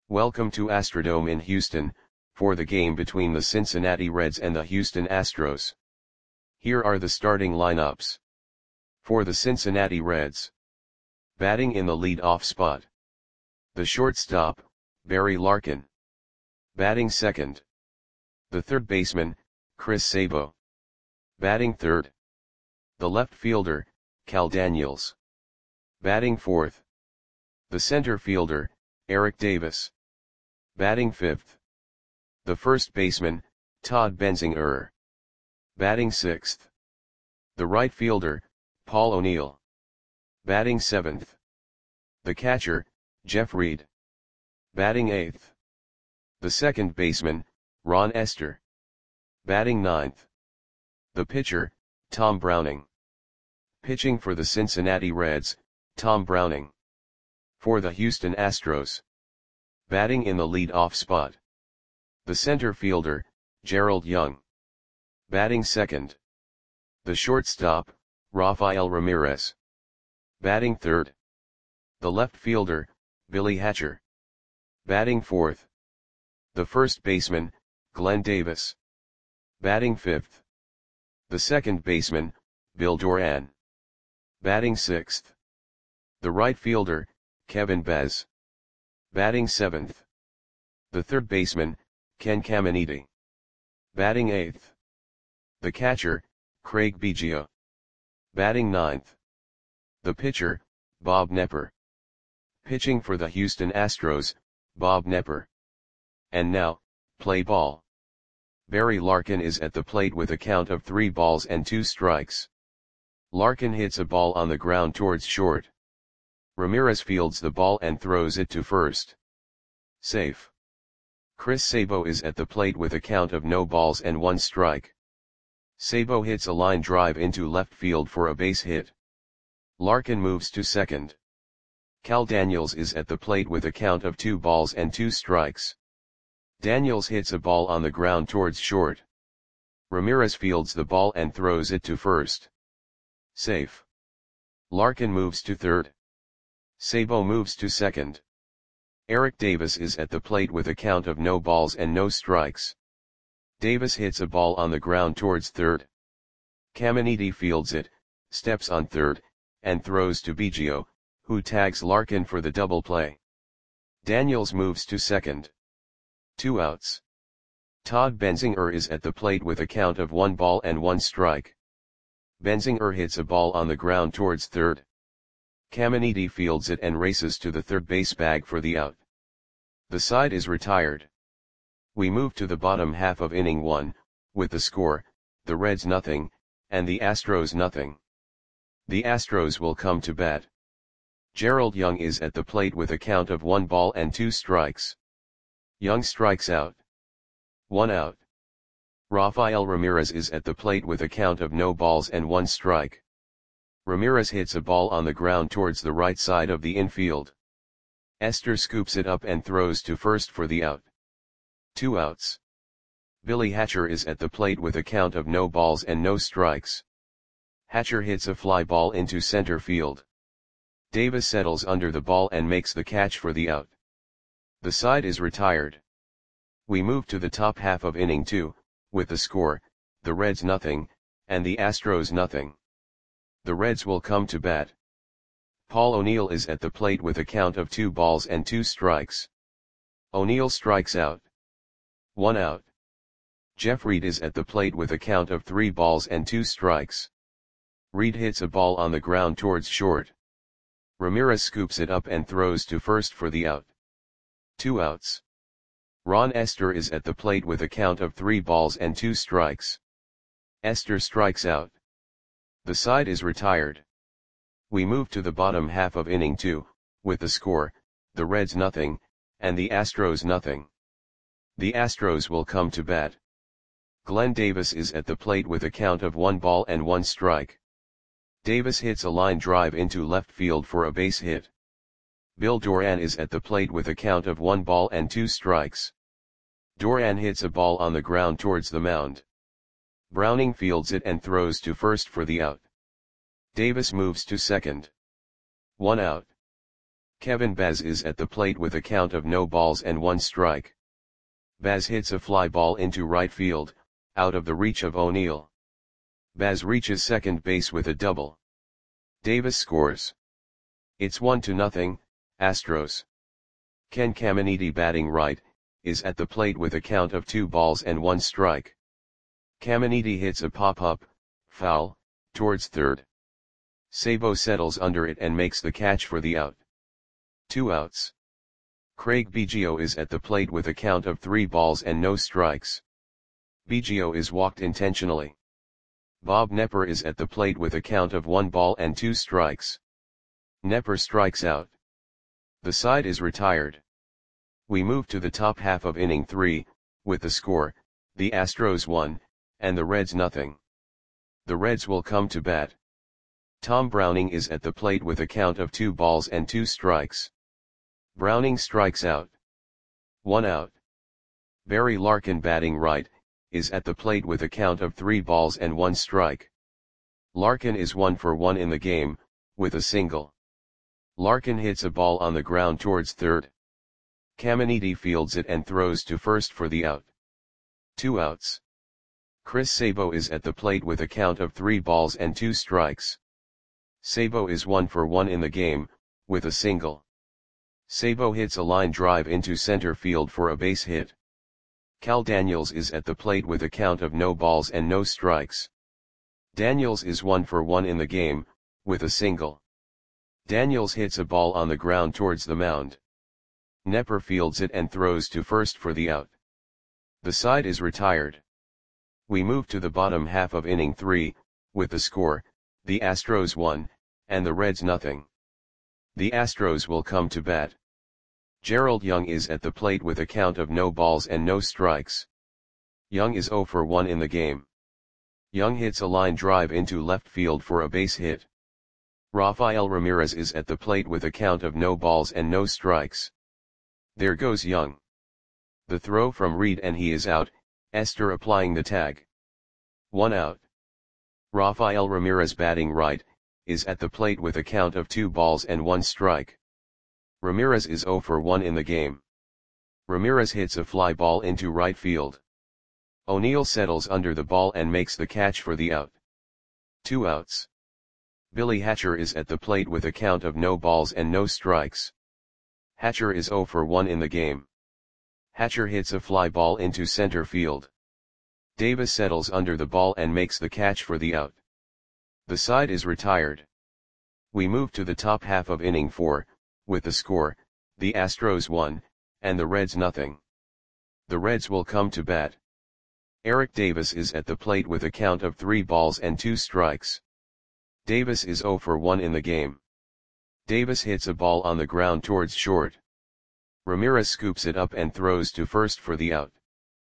Welcome to Astrodome in Houston, for the game between the Cincinnati Reds and the Houston Astros. Here are the starting lineups. For the Cincinnati Reds. Batting in the lead-off spot. The shortstop, Barry Larkin. Batting second. The third baseman, Chris Sabo. Batting third. The left fielder, Cal Daniels. Batting fourth. The center fielder, Eric Davis. Batting fifth. The first baseman, Todd Benzinger. Batting sixth. The right fielder, Paul O'Neill. Batting seventh. The catcher, Jeff Reed. Batting eighth. The second baseman, Ron Estes. Batting ninth. The pitcher, Tom Browning. Pitching for the Cincinnati Reds, Tom Browning. For the Houston Astros. Batting in the lead-off spot. The center fielder, Gerald Young. Batting second. The shortstop, Rafael Ramirez. Batting third. The left fielder, Billy Hatcher. Batting fourth. The first baseman, Glenn Davis. Batting fifth. The second baseman, Bill Doran. Batting sixth. The right fielder, Kevin Bez. Batting seventh. The third baseman, Ken Caminiti. Batting eighth. The catcher, Craig Biggio. Batting ninth. The pitcher, Bob Knepper. Pitching for the Houston Astros, Bob Knepper. And now, play ball. Barry Larkin is at the plate with a count of 3 balls and 2 strikes. Larkin hits a ball on the ground towards short. Ramirez fields the ball and throws it to first. Safe. Chris Sabo is at the plate with a count of no balls and 1 strike. Sabo hits a line drive into left field for a base hit. Larkin moves to second. Cal Daniels is at the plate with a count of 2 balls and 2 strikes. Daniels hits a ball on the ground towards short. Ramirez fields the ball and throws it to first. Safe. Larkin moves to third. Sabo moves to second. Eric Davis is at the plate with a count of no balls and no strikes. Davis hits a ball on the ground towards third. Caminiti fields it, steps on third, and throws to Biggio, who tags Larkin for the double play. Daniels moves to second. 2 outs. Todd Benzinger is at the plate with a count of 1 ball and 1 strike. Benzinger hits a ball on the ground towards third. Caminiti fields it and races to the third base bag for the out. The side is retired. We move to the bottom half of inning 1, with the score, the Reds nothing, and the Astros nothing. The Astros will come to bat. Gerald Young is at the plate with a count of 1 ball and 2 strikes. Young strikes out. 1 out. Rafael Ramirez is at the plate with a count of no balls and 1 strike. Ramirez hits a ball on the ground towards the right side of the infield. Estes scoops it up and throws to first for the out. 2 outs. Billy Hatcher is at the plate with a count of no balls and no strikes. Hatcher hits a fly ball into center field. Davis settles under the ball and makes the catch for the out. The side is retired. We move to the top half of inning 2, with the score, the Reds nothing, and the Astros nothing. The Reds will come to bat. Paul O'Neill is at the plate with a count of 2 balls and 2 strikes. O'Neill strikes out. 1 out. Jeff Reed is at the plate with a count of 3 balls and 2 strikes. Reed hits a ball on the ground towards short. Ramirez scoops it up and throws to first for the out. 2 outs. Ron Estes is at the plate with a count of 3 balls and 2 strikes. Estes strikes out. The side is retired. We move to the bottom half of inning 2, with the score, the Reds nothing, and the Astros nothing. The Astros will come to bat. Glenn Davis is at the plate with a count of 1 ball and 1 strike. Davis hits a line drive into left field for a base hit. Bill Doran is at the plate with a count of 1 ball and 2 strikes. Doran hits a ball on the ground towards the mound. Browning fields it and throws to first for the out. Davis moves to second. 1 out. Kevin Baz is at the plate with a count of no balls and 1 strike. Baz hits a fly ball into right field, out of the reach of O'Neill. Baz reaches second base with a double. Davis scores. It's 1-0, Astros. Ken Caminiti, batting right, is at the plate with a count of 2 balls and 1 strike. Caminiti hits a pop-up, foul, towards third. Sabo settles under it and makes the catch for the out. 2 outs. Craig Biggio is at the plate with a count of 3 balls and no strikes. Biggio is walked intentionally. Bob Knepper is at the plate with a count of 1 ball and 2 strikes. Knepper strikes out. The side is retired. We move to the top half of inning 3, with the score, the Astros 1, and the Reds 0. The Reds will come to bat. Tom Browning is at the plate with a count of 2 balls and 2 strikes. Browning strikes out. 1 out. Barry Larkin, batting right, is at the plate with a count of 3 balls and 1 strike. Larkin is 1 for 1 in the game, with a single. Larkin hits a ball on the ground towards third. Caminiti fields it and throws to first for the out. 2 outs. Chris Sabo is at the plate with a count of 3 balls and 2 strikes. Sabo is 1 for 1 in the game, with a single. Sabo hits a line drive into center field for a base hit. Cal Daniels is at the plate with a count of no balls and no strikes. Daniels is 1 for 1 in the game, with a single. Daniels hits a ball on the ground towards the mound. Knepper fields it and throws to first for the out. The side is retired. We move to the bottom half of inning 3, with the score, the Astros 1, and the Reds 0. The Astros will come to bat. Gerald Young is at the plate with a count of no balls and no strikes. Young is 0 for 1 in the game. Young hits a line drive into left field for a base hit. Rafael Ramirez is at the plate with a count of no balls and no strikes. There goes Young. The throw from Reed and he is out, Esther applying the tag. 1 out. Rafael Ramirez, batting right, is at the plate with a count of 2 balls and 1 strike. Ramirez is 0 for 1 in the game. Ramirez hits a fly ball into right field. O'Neill settles under the ball and makes the catch for the out. 2 outs. Billy Hatcher is at the plate with a count of no balls and no strikes. Hatcher is 0 for 1 in the game. Hatcher hits a fly ball into center field. Davis settles under the ball and makes the catch for the out. The side is retired. We move to the top half of inning 4, with the score, the Astros 1, and the Reds 0. The Reds will come to bat. Eric Davis is at the plate with a count of 3 balls and 2 strikes. Davis is 0 for 1 in the game. Davis hits a ball on the ground towards short. Ramirez scoops it up and throws to first for the out.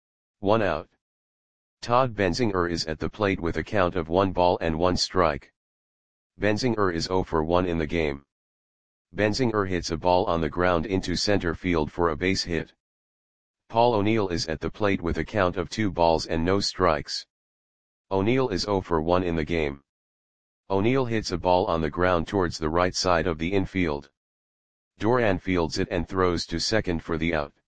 1 out. Todd Benzinger is at the plate with a count of 1 ball and 1 strike. Benzinger is 0 for 1 in the game. Benzinger hits a ball on the ground into center field for a base hit. Paul O'Neill is at the plate with a count of 2 balls and no strikes. O'Neill is 0 for 1 in the game. O'Neill hits a ball on the ground towards the right side of the infield. Doran fields it and throws to second for the out.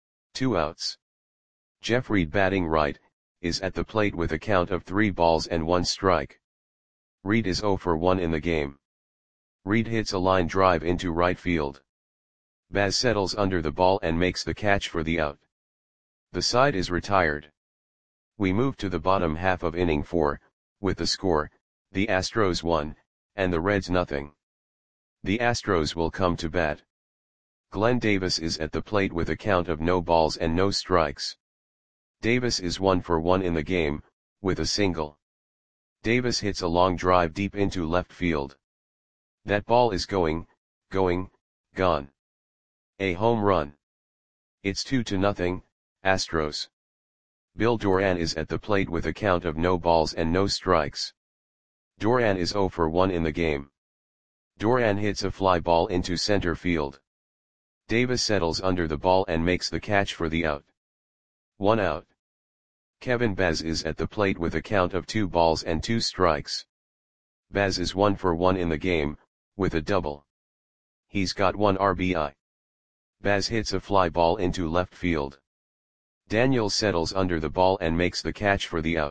2 outs. Jeff Reed, batting right, is at the plate with a count of 3 balls and 1 strike. Reed is 0 for 1 in the game. Reed hits a line drive into right field. Baz settles under the ball and makes the catch for the out. The side is retired. We move to the bottom half of inning 4, with the score, the Astros 1, and the Reds 0. The Astros will come to bat. Glenn Davis is at the plate with a count of no balls and no strikes. Davis is 1 for 1 in the game, with a single. Davis hits a long drive deep into left field. That ball is going, gone. A home run. It's 2-0, Astros. Bill Doran is at the plate with a count of no balls and no strikes. Doran is 0 for 1 in the game. Doran hits a fly ball into center field. Davis settles under the ball and makes the catch for the out. 1 out. Kevin Baz is at the plate with a count of 2 balls and 2 strikes. Baz is 1 for 1 in the game, with a double. He's got 1 RBI. Baz hits a fly ball into left field. Daniels settles under the ball and makes the catch for the out.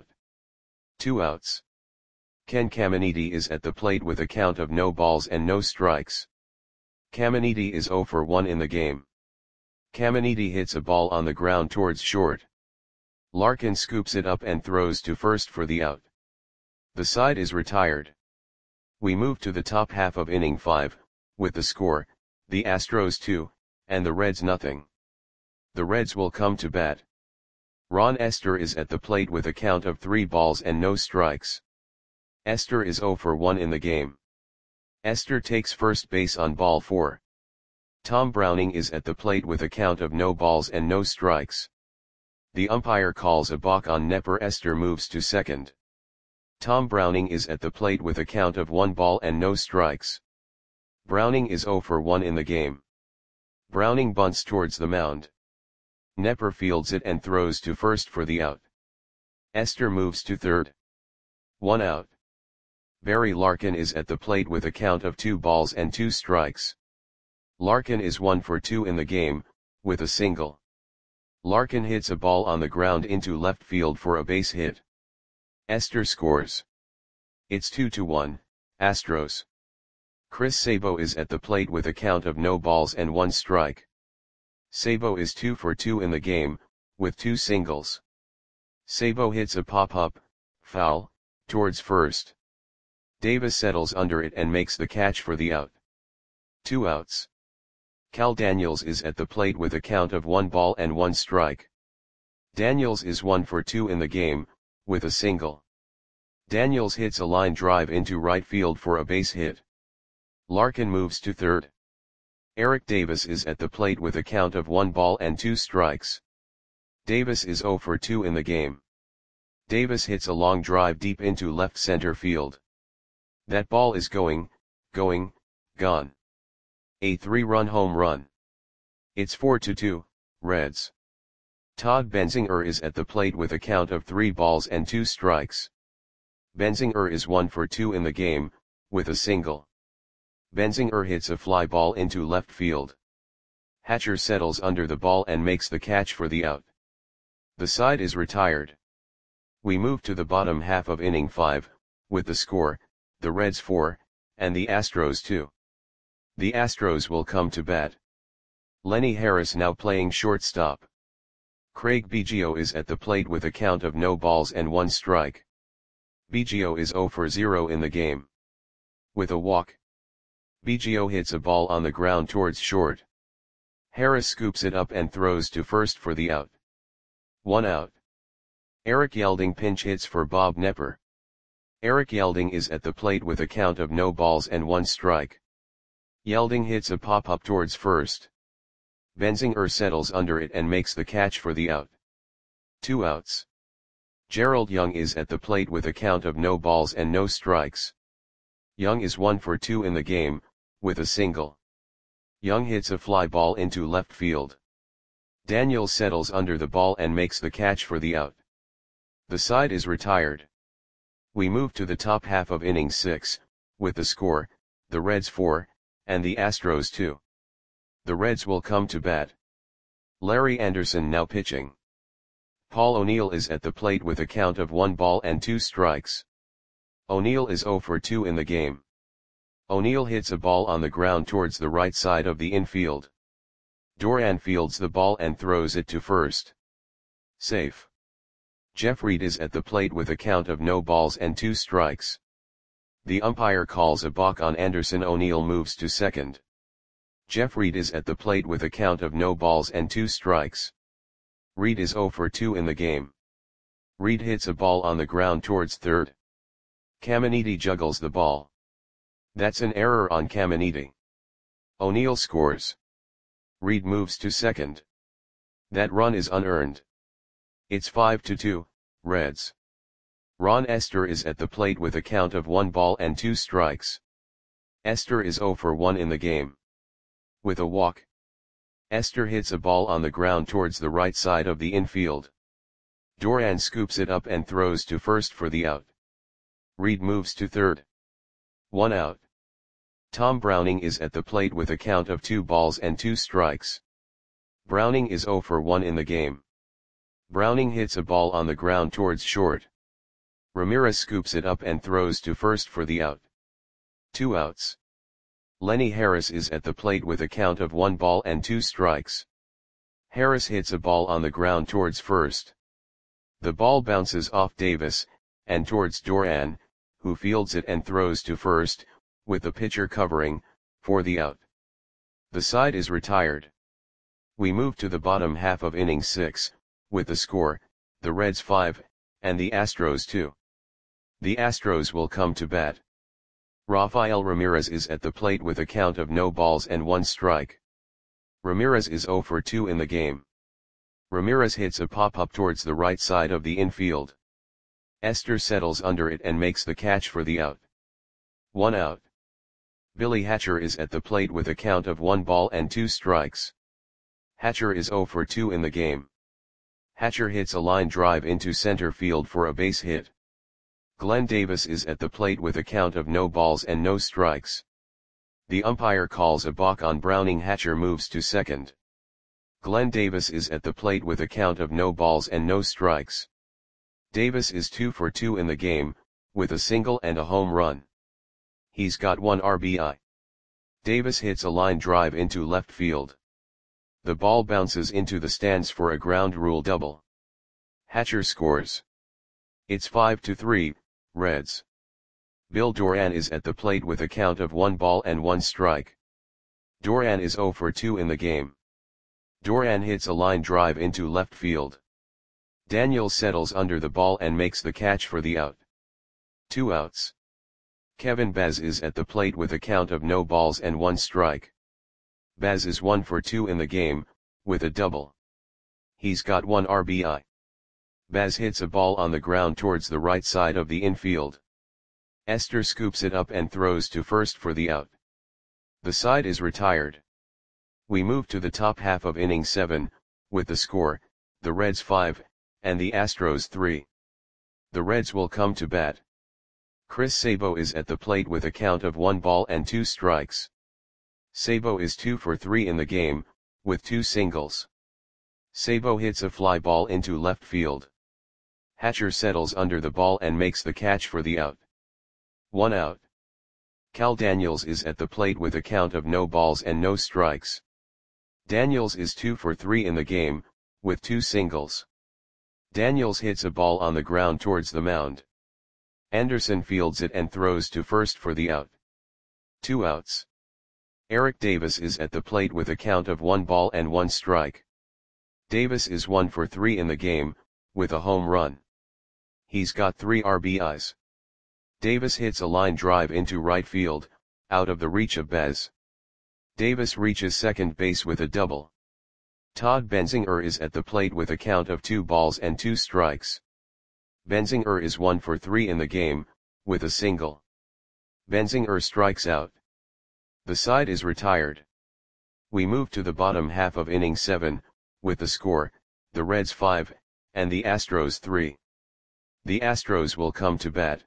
2 outs. Ken Caminiti is at the plate with a count of no balls and no strikes. Caminiti is 0 for 1 in the game. Caminiti hits a ball on the ground towards short. Larkin scoops it up and throws to first for the out. The side is retired. We move to the top half of inning 5, with the score, the Astros 2, and the Reds nothing. The Reds will come to bat. Ron Esther is at the plate with a count of 3 balls and no strikes. Esther is 0 for 1 in the game. Esther takes first base on ball 4. Tom Browning is at the plate with a count of no balls and no strikes. The umpire calls a balk on Nepper. Esther moves to second. Tom Browning is at the plate with a count of 1 ball and no strikes. Browning is 0 for 1 in the game. Browning bunts towards the mound. Nepper fields it and throws to first for the out. Esther moves to third. 1 out. Barry Larkin is at the plate with a count of 2 balls and 2 strikes. Larkin is 1 for 2 in the game, with a single. Larkin hits a ball on the ground into left field for a base hit. Esther scores. It's 2-1, Astros. Chris Sabo is at the plate with a count of no balls and 1 strike. Sabo is 2 for 2 in the game, with 2 singles. Sabo hits a pop-up, foul, towards first. Davis settles under it and makes the catch for the out. 2 outs. Cal Daniels is at the plate with a count of 1 ball and 1 strike. Daniels is 1 for 2 in the game, with a single. Daniels hits a line drive into right field for a base hit. Larkin moves to third. Eric Davis is at the plate with a count of 1 ball and 2 strikes. Davis is 0 for 2 in the game. Davis hits a long drive deep into left center field. That ball is gone. A 3-run home run. It's 4-2, Reds. Todd Benzinger is at the plate with a count of 3 balls and 2 strikes. Benzinger is 1 for 2 in the game, with a single. Benzinger hits a fly ball into left field. Hatcher settles under the ball and makes the catch for the out. The side is retired. We move to the bottom half of inning 5, with the score, the Reds 4, and the Astros 2. The Astros will come to bat. Lenny Harris now playing shortstop. Craig Biggio is at the plate with a count of no balls and 1 strike. Biggio is 0 for 0 in the game. With a walk. Biggio hits a ball on the ground towards short. Harris scoops it up and throws to first for the out. 1 out. Eric Yelding pinch hits for Bob Nepper. Eric Yelding is at the plate with a count of no balls and 1 strike. Yelding hits a pop-up towards first. Benzinger settles under it and makes the catch for the out. 2 outs. Gerald Young is at the plate with a count of no balls and no strikes. Young is 1 for 2 in the game, with a single. Young hits a fly ball into left field. Daniels settles under the ball and makes the catch for the out. The side is retired. We move to the top half of inning 6, with the score, the Reds 4, and the Astros 2. The Reds will come to bat. Larry Anderson now pitching. Paul O'Neill is at the plate with a count of 1 ball and 2 strikes. O'Neill is 0 for 2 in the game. O'Neill hits a ball on the ground towards the right side of the infield. Doran fields the ball and throws it to first. Safe. Jeff Reed is at the plate with a count of no balls and 2 strikes. The umpire calls a balk on Anderson. O'Neill moves to second. Jeff Reed is at the plate with a count of no balls and 2 strikes. Reed is 0 for 2 in the game. Reed hits a ball on the ground towards third. Caminiti juggles the ball. That's an error on Caminiti. O'Neill scores. Reed moves to second. That run is unearned. It's 5-2, Reds. Ron Esther is at the plate with a count of 1 ball and 2 strikes. Esther is 0 for 1 in the game. With a walk. Esther hits a ball on the ground towards the right side of the infield. Doran scoops it up and throws to first for the out. Reed moves to third. 1 out. Tom Browning is at the plate with a count of 2 balls and 2 strikes. Browning is 0 for 1 in the game. Browning hits a ball on the ground towards short. Ramirez scoops it up and throws to first for the out. 2 outs. Lenny Harris is at the plate with a count of 1 ball and 2 strikes. Harris hits a ball on the ground towards first. The ball bounces off Davis, and towards Duran, who fields it and throws to first, with the pitcher covering, for the out. The side is retired. We move to the bottom half of inning 6, with the score, the Reds 5, and the Astros 2. The Astros will come to bat. Rafael Ramirez is at the plate with a count of no balls and 1 strike. Ramirez is 0 for 2 in the game. Ramirez hits a pop-up towards the right side of the infield. Esther settles under it and makes the catch for the out. 1 out. Billy Hatcher is at the plate with a count of 1 ball and 2 strikes. Hatcher is 0 for 2 in the game. Hatcher hits a line drive into center field for a base hit. Glenn Davis is at the plate with a count of no balls and no strikes. The umpire calls a balk on Browning. Hatcher moves to second. Glenn Davis is at the plate with a count of no balls and no strikes. Davis is 2 for 2 in the game, with a single and a home run. He's got 1 RBI. Davis hits a line drive into left field. The ball bounces into the stands for a ground rule double. Hatcher scores. It's 5-3, Reds. Bill Duran is at the plate with a count of 1 ball and 1 strike. Duran is 0 for 2 in the game. Duran hits a line drive into left field. Daniels settles under the ball and makes the catch for the out. 2 outs. Kevin Baz is at the plate with a count of no balls and 1 strike. Baz is 1 for 2 in the game, with a double. He's got 1 RBI. Baz hits a ball on the ground towards the right side of the infield. Esther scoops it up and throws to first for the out. The side is retired. We move to the top half of inning 7, with the score, the Reds 5, and the Astros 3. The Reds will come to bat. Chris Sabo is at the plate with a count of 1 ball and 2 strikes. Sabo is 2 for 3 in the game, with 2 singles. Sabo hits a fly ball into left field. Hatcher settles under the ball and makes the catch for the out. 1 out. Cal Daniels is at the plate with a count of no balls and no strikes. Daniels is 2 for 3 in the game, with 2 singles. Daniels hits a ball on the ground towards the mound. Anderson fields it and throws to first for the out. 2 outs. Eric Davis is at the plate with a count of 1 ball and 1 strike. Davis is 1 for 3 in the game, with a home run. He's got 3 RBIs. Davis hits a line drive into right field, out of the reach of Baz. Davis reaches second base with a double. Todd Benzinger is at the plate with a count of 2 balls and 2 strikes. Benzinger is 1 for 3 in the game, with a single. Benzinger strikes out. The side is retired. We move to the bottom half of inning 7, with the score, the Reds 5, and the Astros 3. The Astros will come to bat.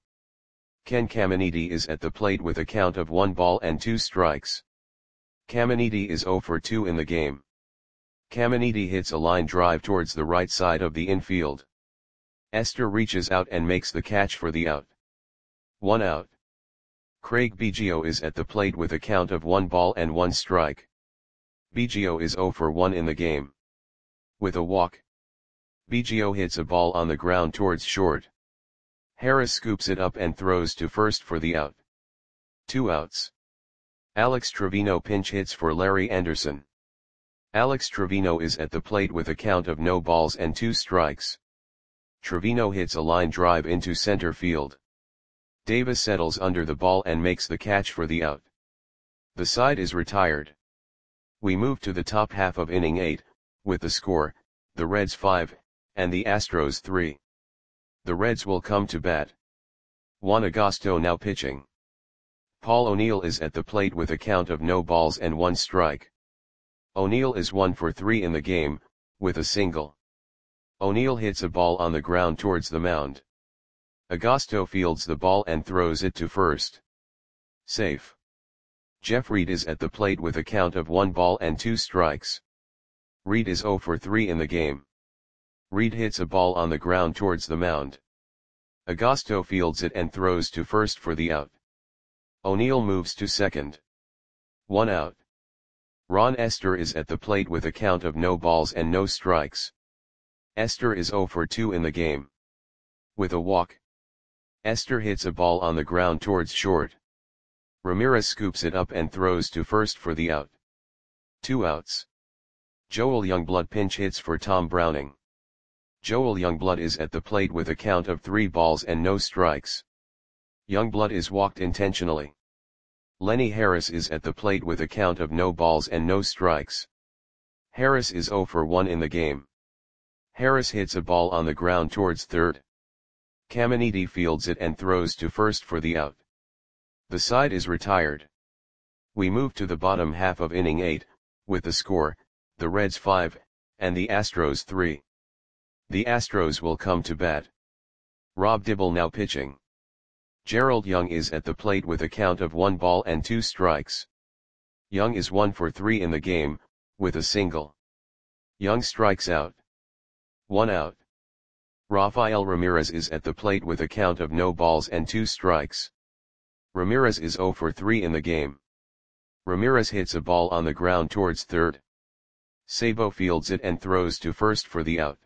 Ken Caminiti is at the plate with a count of 1 ball and 2 strikes. Caminiti is 0 for 2 in the game. Caminiti hits a line drive towards the right side of the infield. Esther reaches out and makes the catch for the out. 1 out. Craig Biggio is at the plate with a count of 1 ball and 1 strike. Biggio is 0 for 1 in the game. With a walk. Biggio hits a ball on the ground towards short. Harris scoops it up and throws to first for the out. 2 outs. Alex Trevino pinch hits for Larry Anderson. Alex Trevino is at the plate with a count of no balls and 2 strikes. Trevino hits a line drive into center field. Davis settles under the ball and makes the catch for the out. The side is retired. We move to the top half of inning 8, with the score, the Reds 5, and the Astros 3. The Reds will come to bat. Juan Agosto now pitching. Paul O'Neill is at the plate with a count of no balls and 1 strike. O'Neill is 1 for 3 in the game, with a single. O'Neill hits a ball on the ground towards the mound. Agosto fields the ball and throws it to first. Safe. Jeff Reed is at the plate with a count of 1 ball and 2 strikes. Reed is 0 for 3 in the game. Reed hits a ball on the ground towards the mound. Agosto fields it and throws to first for the out. O'Neill moves to second. 1 out. Ron Esther is at the plate with a count of no balls and no strikes. Esther is 0 for 2 in the game. With a walk, Esther hits a ball on the ground towards short. Ramirez scoops it up and throws to first for the out. 2 outs. Joel Youngblood pinch hits for Tom Browning. Joel Youngblood is at the plate with a count of 3 balls and no strikes. Youngblood is walked intentionally. Lenny Harris is at the plate with a count of no balls and no strikes. Harris is 0 for 1 in the game. Harris hits a ball on the ground towards third. Caminiti fields it and throws to first for the out. The side is retired. We move to the bottom half of inning 8, with the score, the Reds 5, and the Astros 3. The Astros will come to bat. Rob Dibble now pitching. Gerald Young is at the plate with a count of 1 ball and 2 strikes. Young is 1 for 3 in the game, with a single. Young strikes out. 1 out. Rafael Ramirez is at the plate with a count of no balls and 2 strikes. Ramirez is 0 for 3 in the game. Ramirez hits a ball on the ground towards third. Sabo fields it and throws to first for the out.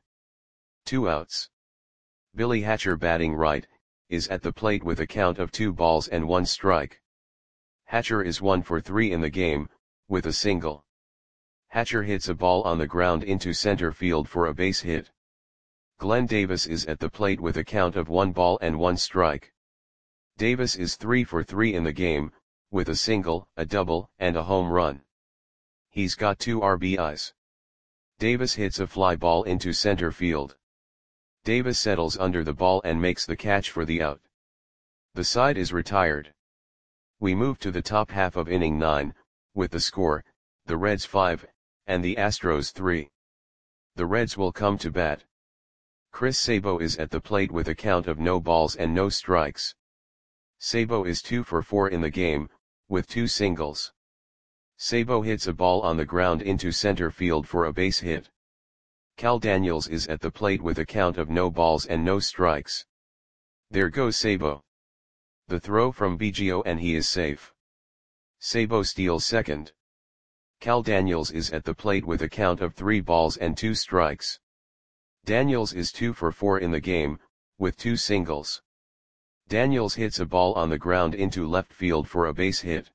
2 outs. Billy Hatcher batting right, is at the plate with a count of 2 balls and 1 strike. Hatcher is 1 for 3 in the game, with a single. Hatcher hits a ball on the ground into center field for a base hit. Glenn Davis is at the plate with a count of 1 ball and 1 strike. Davis is 3 for 3 in the game, with a single, a double, and a home run. He's got 2 RBIs. Davis hits a fly ball into center field. Davis settles under the ball and makes the catch for the out. The side is retired. We move to the top half of inning 9, with the score, the Reds 5, and the Astros 3. The Reds will come to bat. Chris Sabo is at the plate with a count of no balls and no strikes. Sabo is 2 for 4 in the game, with 2 singles. Sabo hits a ball on the ground into center field for a base hit. Cal Daniels is at the plate with a count of no balls and no strikes. There goes Sabo. The throw from Biggio and he is safe. Sabo steals second. Cal Daniels is at the plate with a count of 3 balls and 2 strikes. Daniels is 2 for 4 in the game, with 2 singles. Daniels hits a ball on the ground into left field for a base hit.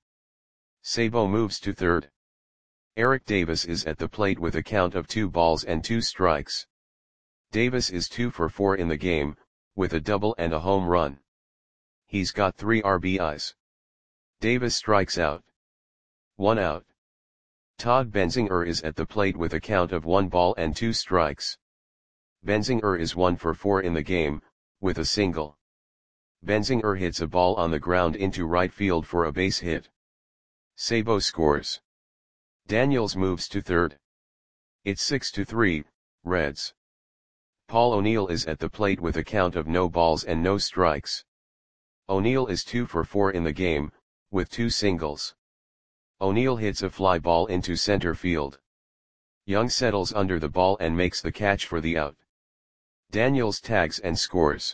Sabo moves to third. Eric Davis is at the plate with a count of 2 balls and 2 strikes. Davis is 2 for 4 in the game, with a double and a home run. He's got 3 RBIs. Davis strikes out. 1 out. Todd Benzinger is at the plate with a count of 1 ball and 2 strikes. Benzinger is 1 for 4 in the game, with a single. Benzinger hits a ball on the ground into right field for a base hit. Sabo scores. Daniels moves to third. It's 6-3, Reds. Paul O'Neill is at the plate with a count of no balls and no strikes. O'Neill is 2 for 4 in the game, with 2 singles. O'Neill hits a fly ball into center field. Young settles under the ball and makes the catch for the out. Daniels tags and scores.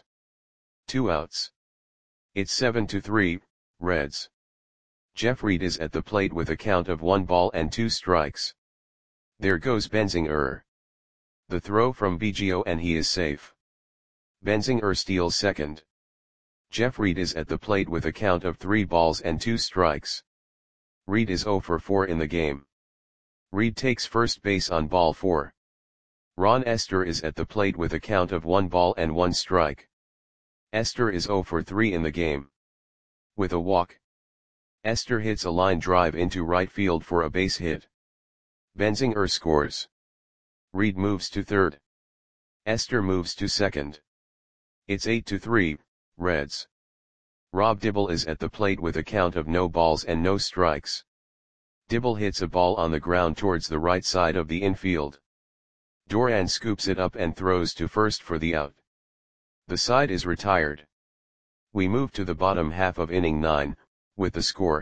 2 outs. It's 7-3, Reds. Jeff Reed is at the plate with a count of 1 ball and 2 strikes. There goes Benzinger. The throw from Biggio and he is safe. Benzinger steals second. Jeff Reed is at the plate with a count of 3 balls and 2 strikes. Reed is 0 for 4 in the game. Reed takes first base on ball 4. Ron Esther is at the plate with a count of 1 ball and 1 strike. Esther is 0 for 3 in the game. With a walk, Esther hits a line drive into right field for a base hit. Benzinger scores. Reed moves to third. Esther moves to second. It's 8-3, Reds. Rob Dibble is at the plate with a count of no balls and no strikes. Dibble hits a ball on the ground towards the right side of the infield. Doran scoops it up and throws to first for the out. The side is retired. We move to the bottom half of inning 9, with the score,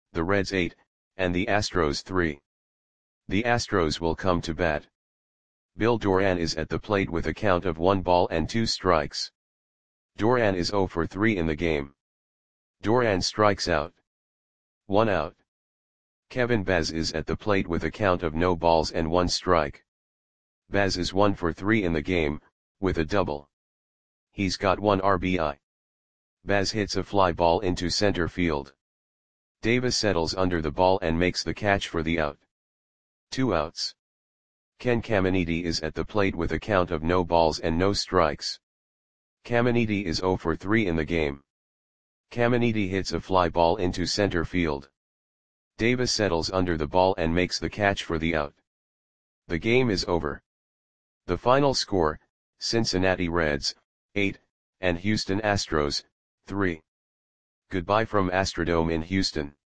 the Reds 8, and the Astros 3. The Astros will come to bat. Bill Doran is at the plate with a count of 1 ball and 2 strikes. Doran is 0 for 3 in the game. Doran strikes out. 1 out. Kevin Baz is at the plate with a count of no balls and 1 strike. Baz is 1 for 3 in the game, with a double. He's got 1 RBI. Baz hits a fly ball into center field. Davis settles under the ball and makes the catch for the out. 2 outs. Ken Caminiti is at the plate with a count of no balls and no strikes. Caminiti is 0 for 3 in the game. Caminiti hits a fly ball into center field. Davis settles under the ball and makes the catch for the out. The game is over. The final score, Cincinnati Reds, 8, and Houston Astros, 3. Goodbye from Astrodome in Houston.